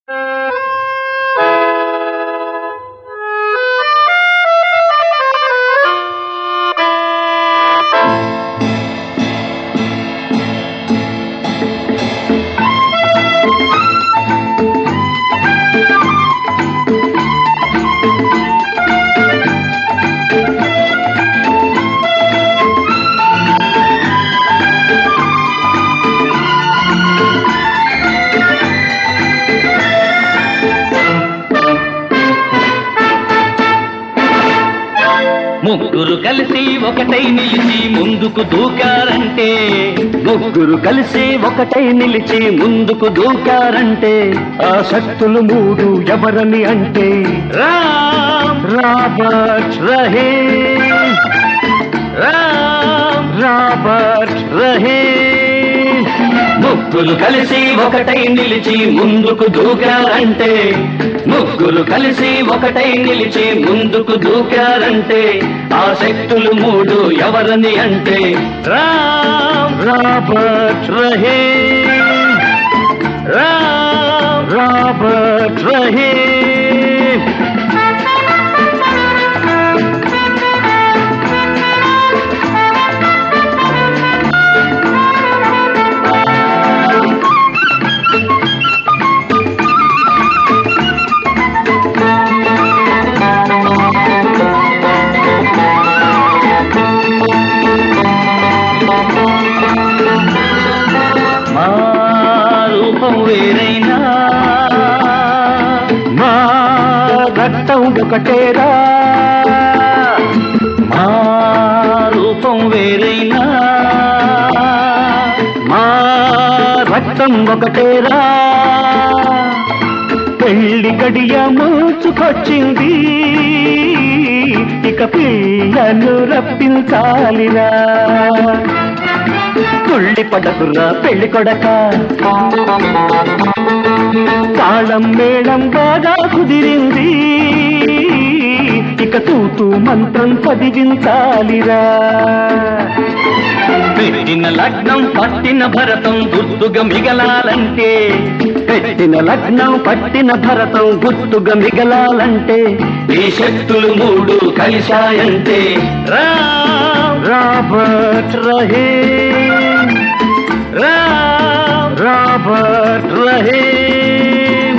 ముగ్గురు కలిసి ఒకటై నిలిచి ముందుకు దూకారంటే, ముగ్గురు కలిసి ఒకటై నిలిచి ముందుకు దూకారంటే, ఆ శక్తులు మూడు ఎవరని అంటే రామ్ రాబర్ట్ రహీమ్, రామ్ రాబర్ట్ రహీమ్. ముగ్గురు కలిసి ఒకటై నిలిచి ముందుకు దూకారంటే, ముగ్గురు కలిసి ఒకటై నిలిచి ముందుకు దూకారంటే, ఆ శక్తులు మూడు ఎవరని అంటే రామ్ రాబర్ట్ రహీమ్, రామ్ రాబర్ట్ రహీమ్. మా రూపం వేరైనా మా రక్తం ఒకటేరా, మా రూపం వేరైనా మా రక్తం ఒకటేరా. పెళ్లి గడియ మూచుకొచ్చింది, ఇక పిల్లను రప్పించాలిరా. తుళ్ళి పడకురా పెళ్లి కొడక, తాళం మేళం బాగా కుదిరింది, ఇక తూతూ మంత్రం చదివించాలిరా. పెట్టిన లగ్నం పట్టిన భరతం గుర్తుగా మిగలాలంటే, పెట్టిన లగ్నం పట్టిన భరతం గుర్తుగా మిగలాలంటే, ఈ శక్తులు మూడు కలిశాయంటే రామ్ రాబర్ట్ రహీమ్, రామ్ రాబర్ట్ రహీమ్.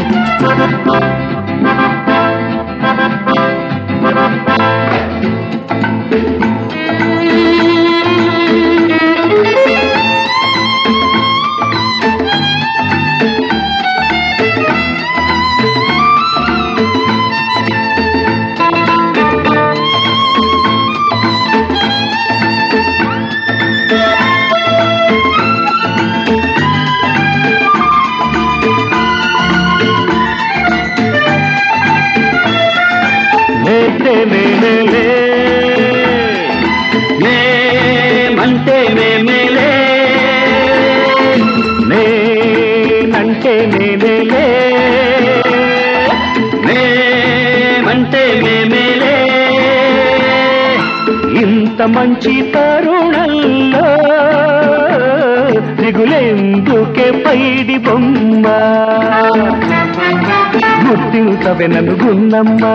మేమంటే మేమేలే, నేనంటే నేనేలే, మేమంటే మేమేలే. ఇంత మంచి తరుణంలో దిగులెందుకే పైడి బొమ్మ, గుర్తించవెనను గున్నమ్మా.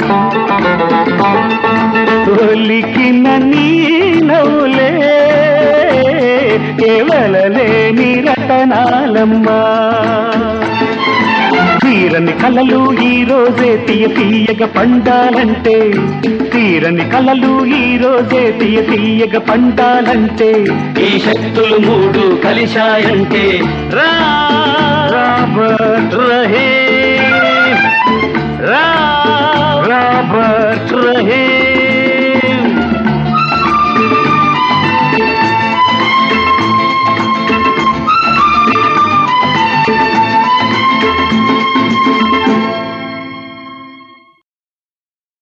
తొలికిన నీ నవ్వులే కేవలలేని రతనాలమ్మా. తీరని కలలు ఈ రోజే తీయగా పండాలంటే, తీరని కలలు ఈ రోజే తీయగా పండాలంటే, ఈ శక్తులు మూడు కలిశాయంటే రాబర్ట్ రహీమ్.